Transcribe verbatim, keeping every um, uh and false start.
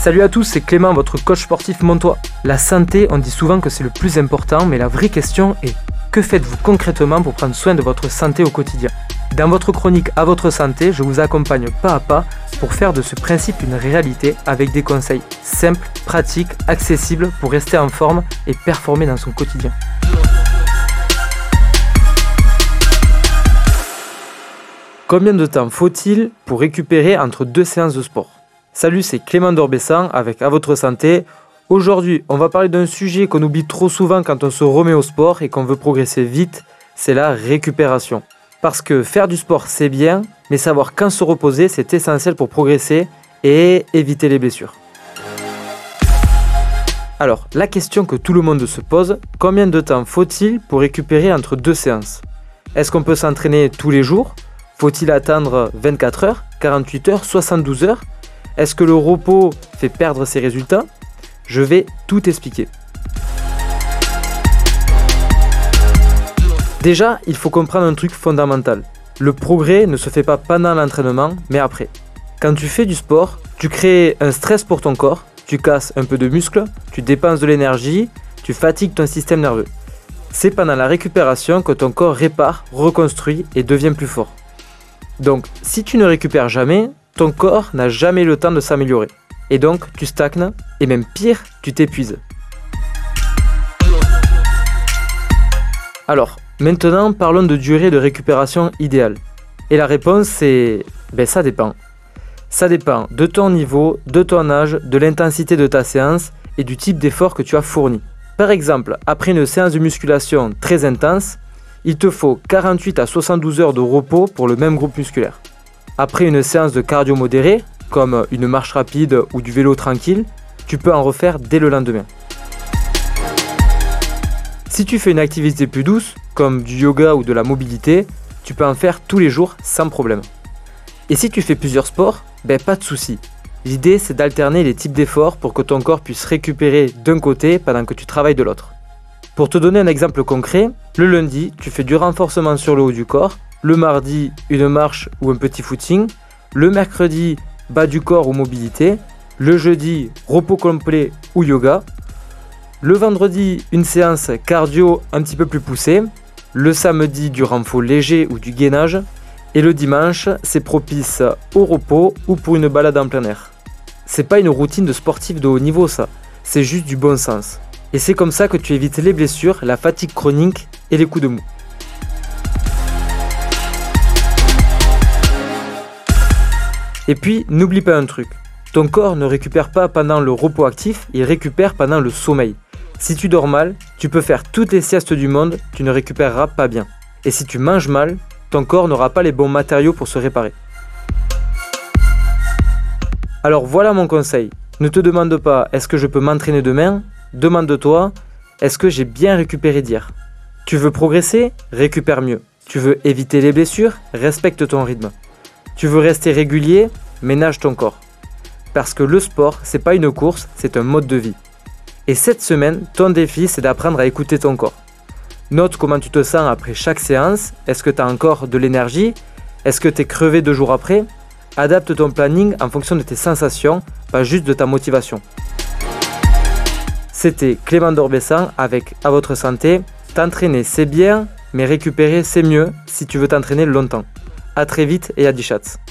Salut à tous, c'est Clément, votre coach sportif montois. La santé, on dit souvent que c'est le plus important, mais la vraie question est que faites-vous concrètement pour prendre soin de votre santé au quotidien ? Dans votre chronique À votre santé, je vous accompagne pas à pas pour faire de ce principe une réalité avec des conseils simples, pratiques, accessibles pour rester en forme et performer dans son quotidien. Combien de temps faut-il pour récupérer entre deux séances de sport ? Salut, c'est Clément d'Orbessan avec À votre santé. Aujourd'hui, on va parler d'un sujet qu'on oublie trop souvent quand on se remet au sport et qu'on veut progresser vite, c'est la récupération. Parce que faire du sport, c'est bien, mais savoir quand se reposer, c'est essentiel pour progresser et éviter les blessures. Alors, la question que tout le monde se pose, combien de temps faut-il pour récupérer entre deux séances ? Est-ce qu'on peut s'entraîner tous les jours ? Faut-il attendre vingt-quatre heures, quarante-huit heures, soixante-douze heures ? Est-ce que le repos fait perdre ses résultats ? Je vais tout expliquer. Déjà, il faut comprendre un truc fondamental. Le progrès ne se fait pas pendant l'entraînement, mais après. Quand tu fais du sport, tu crées un stress pour ton corps, tu casses un peu de muscle, tu dépenses de l'énergie, tu fatigues ton système nerveux. C'est pendant la récupération que ton corps répare, reconstruit et devient plus fort. Donc, si tu ne récupères jamais, ton corps n'a jamais le temps de s'améliorer. Et donc, tu stagnes, et même pire, tu t'épuises. Alors, maintenant, parlons de durée de récupération idéale. Et la réponse, c'est... Ben, ça dépend. Ça dépend de ton niveau, de ton âge, de l'intensité de ta séance et du type d'effort que tu as fourni. Par exemple, après une séance de musculation très intense, il te faut quarante-huit à soixante-douze heures de repos pour le même groupe musculaire. Après une séance de cardio modéré, comme une marche rapide ou du vélo tranquille, tu peux en refaire dès le lendemain. Si tu fais une activité plus douce, comme du yoga ou de la mobilité, tu peux en faire tous les jours sans problème. Et si tu fais plusieurs sports, ben pas de souci. L'idée c'est d'alterner les types d'efforts pour que ton corps puisse récupérer d'un côté pendant que tu travailles de l'autre. Pour te donner un exemple concret, le lundi, tu fais du renforcement sur le haut du corps, le mardi, une marche ou un petit footing, le mercredi, bas du corps ou mobilité, le jeudi, repos complet ou yoga, le vendredi, une séance cardio un petit peu plus poussée, le samedi, du renfort léger ou du gainage, et le dimanche, c'est propice au repos ou pour une balade en plein air. C'est pas une routine de sportif de haut niveau ça, c'est juste du bon sens. Et c'est comme ça que tu évites les blessures, la fatigue chronique et les coups de mou. Et puis, n'oublie pas un truc, ton corps ne récupère pas pendant le repos actif, il récupère pendant le sommeil. Si tu dors mal, tu peux faire toutes les siestes du monde, tu ne récupéreras pas bien. Et si tu manges mal, ton corps n'aura pas les bons matériaux pour se réparer. Alors voilà mon conseil, ne te demande pas est-ce que je peux m'entraîner demain ? Demande-toi, est-ce que j'ai bien récupéré d'hier ? Tu veux progresser ? Récupère mieux. Tu veux éviter les blessures ? Respecte ton rythme. Tu veux rester régulier ? Ménage ton corps. Parce que le sport, c'est pas une course, c'est un mode de vie. Et cette semaine, ton défi, c'est d'apprendre à écouter ton corps. Note comment tu te sens après chaque séance. Est-ce que tu as encore de l'énergie ? Est-ce que tu es crevé deux jours après ? Adapte ton planning en fonction de tes sensations, pas juste de ta motivation. C'était Clément d'Orbessan avec À votre santé. T'entraîner c'est bien, mais récupérer c'est mieux si tu veux t'entraîner longtemps. A très vite et à dix chats.